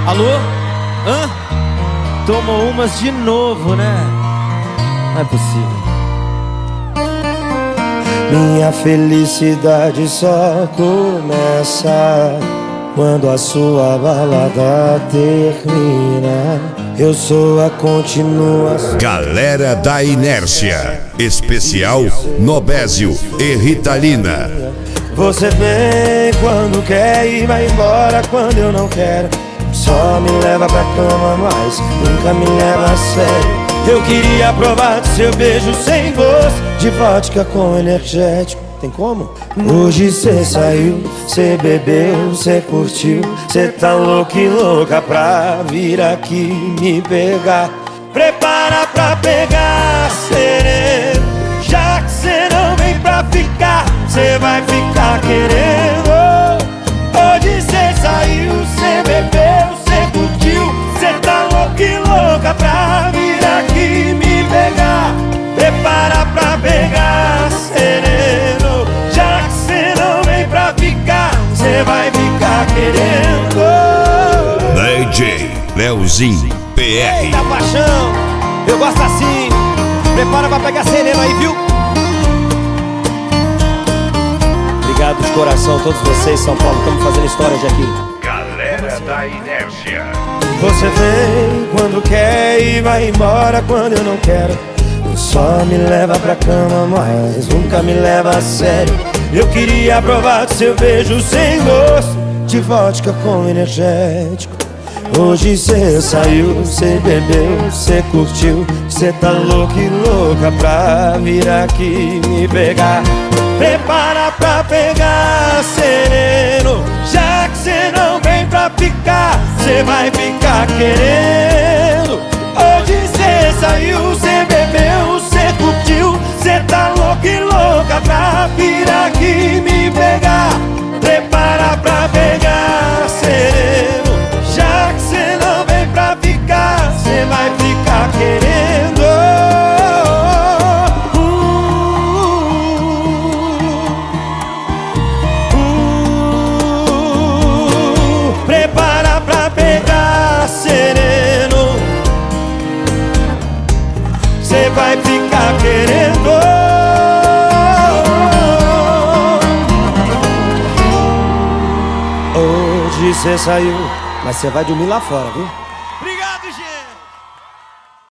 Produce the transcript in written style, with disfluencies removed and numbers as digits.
Alô? Hã? Tomou umas de novo, né? Não é possível. Minha felicidade só começa quando a sua balada termina. Eu sou a continuação. Galera da Inércia, especial Nobésio e Ritalina. Você vem quando quer e vai embora quando eu não quero. Só me leva pra cama, mas nunca me leva a sério. Eu queria provar do seu beijo sem gosto, de vodka com energético. Tem como? Hoje cê saiu, cê bebeu, cê curtiu. Cê tá louco e louca pra vir aqui me pegar. Prepara pra pegar sereno, já que cê não vem pra ficar, cê vai ficar querendo. Hoje cê saiu, cê bebeu, cê curtiu. Cê tá louco e louca pra vir aqui me pegar. Prepara pra pegar sereno, já que cê não vem pra ficar, cê vai ficar querendo. DJ Leozinho PR. Eita paixão, eu gosto assim. Prepara pra pegar sereno aí, viu? Obrigado de coração, todos vocês, São Paulo, estamos fazendo história de aqui. Galera da Inércia. Você vem quando quer e vai embora quando eu não quero. Só me leva pra cama, mas nunca me leva a sério. Eu queria provar do seu beijo sem gosto, de vodka com energético. Hoje cê saiu, cê bebeu, cê curtiu. Cê tá louco e louca pra vir aqui me pegar. Prepara pra pegar sereno, já que cê não vem pra ficar, cê vai ficar querendo. Hoje cê saiu, cê bebeu, cê curtiu. Cê tá louco e louca pra vir aqui me pegar. Prepara pra pegar sereno, já que cê não vem pra ficar, cê vai ficar querendo. Prepara pra pegar sereno, cê vai ficar querendo. Hoje cê saiu, mas cê vai dormir lá fora, viu?